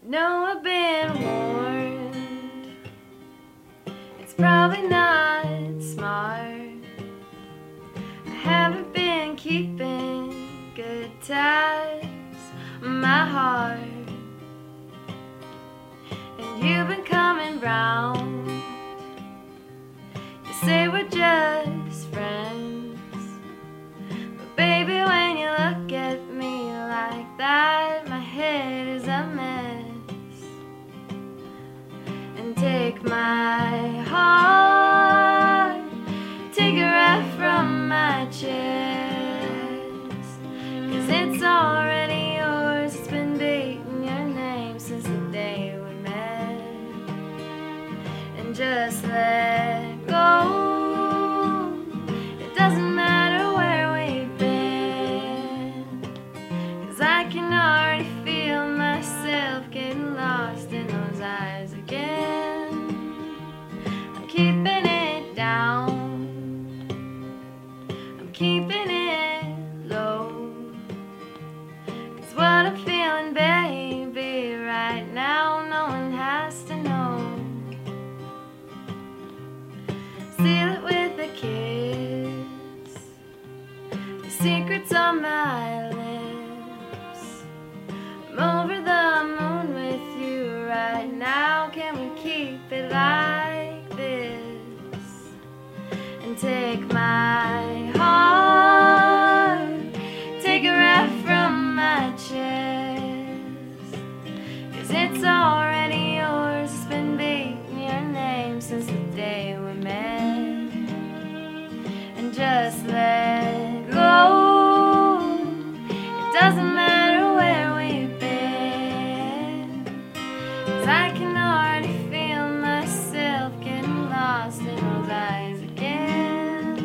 No, I've been warned. It's probably not smart. I haven't been keeping good tabs on my heart. And you've been coming round. You say we're just friends, but baby, when you look at me like that, my head is a mess. And take my heart, take it right from my chest, 'cause it's already yours. It's been beating your name since the day we met. And just let go. It doesn't matter where we've been, 'cause I can already feel myself getting lost in those eyes again. I'm keeping it down, I'm keeping it low, 'cause what I'm feeling, baby, right now, no one has to know. Seal it with a kiss, the secrets on my lips. I'm over the moon with you right now. Can we keep it like this? And take my heart, take it right from my chest, 'cause it's already yours. It's been beating your name since the day we met. And just let go. It doesn't matter where we've been, 'cause I can already feel myself getting lost in those eyes again.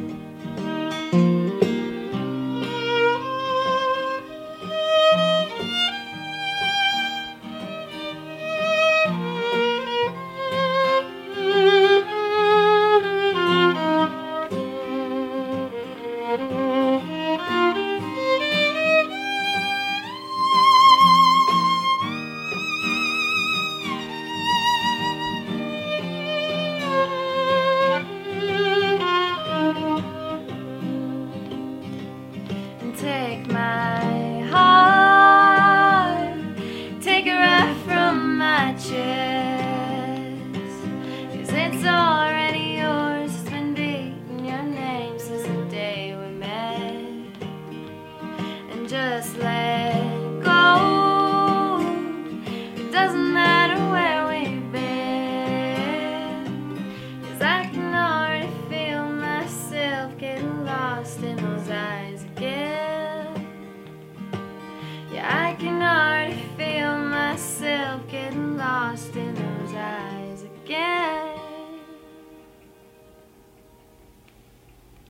And take my heart, take it right from my chest, 'cause it's already yours. It's been beating your name since the day we met. And just let go. It doesn't matter where we've been, 'cause I can already feel myself getting lost in those eyes again. Yeah, I can already feel myself getting lost in those eyes.